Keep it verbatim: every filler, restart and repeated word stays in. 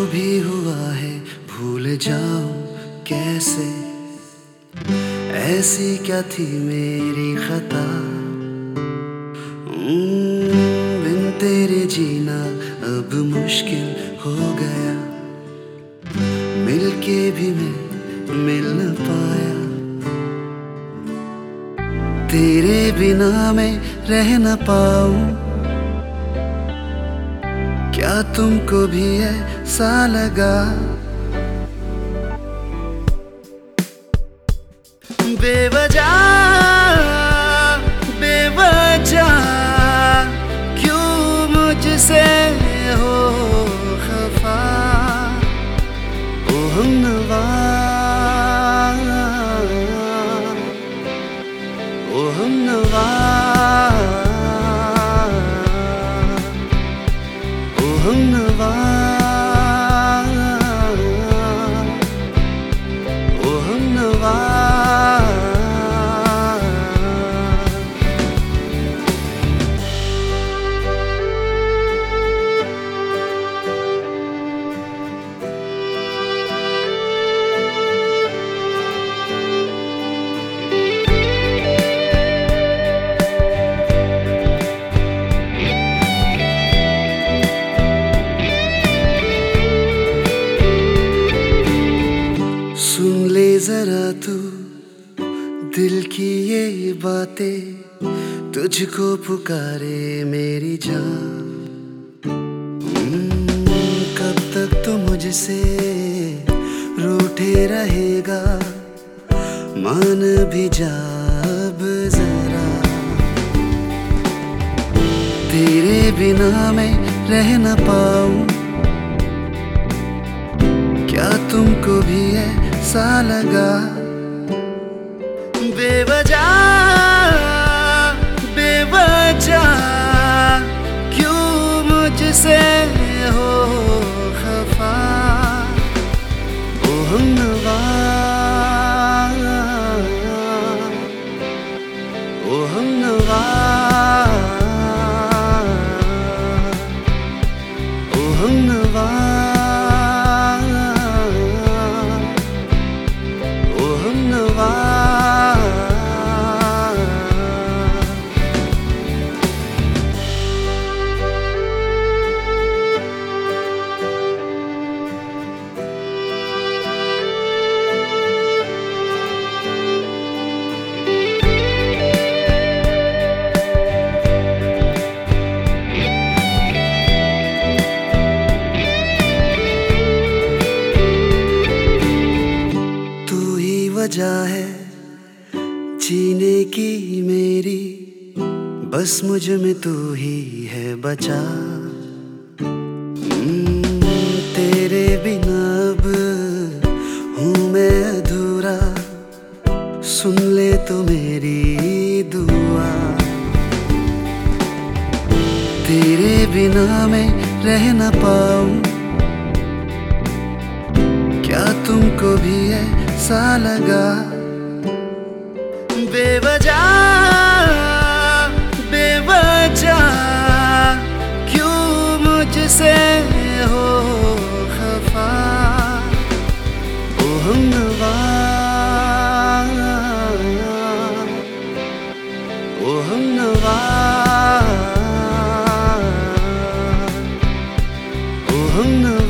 भी हुआ है भूल जाऊं कैसे, ऐसी क्या थी मेरी खता। बिन तेरे जीना अब मुश्किल हो गया, मिलके भी मैं मिल न पाया। तेरे बिना मैं रह न पाऊं, क्या तुमको भी ऐसा लगा। बेवजह बेवजह क्यों मुझसे हो खफा, ओ हमनवा ओ हमनवा ओ हमनवा ओ हमनवा। सुन ले जरा तू दिल की ये बातें, तुझको पुकारे मेरी जान। कब तक तू मुझसे रूठे रहेगा, मान भी जा अब जरा। तेरे बिना मैं रह न पाऊं, क्या तुमको भी ऐसा लगा। बेवजह बेवजह क्यों मुझसे हो खफा, ओ हमनवा ओ हमनवा ओ हमनवा ओ हमनवा। वजह है जीने की मेरी, बस मुझ में तू ही है बचा। तेरे बिना अब हूँ मैं अधूरा, सुन ले तो मेरी दुआ। तेरे बिना मैं रह न पाऊं, क्या तुमको भी ऐसा लगा। बेवजह बेवजह क्यों मुझसे हो खफा, ओ हमनवा ओ हमनवा ओ हमनवा।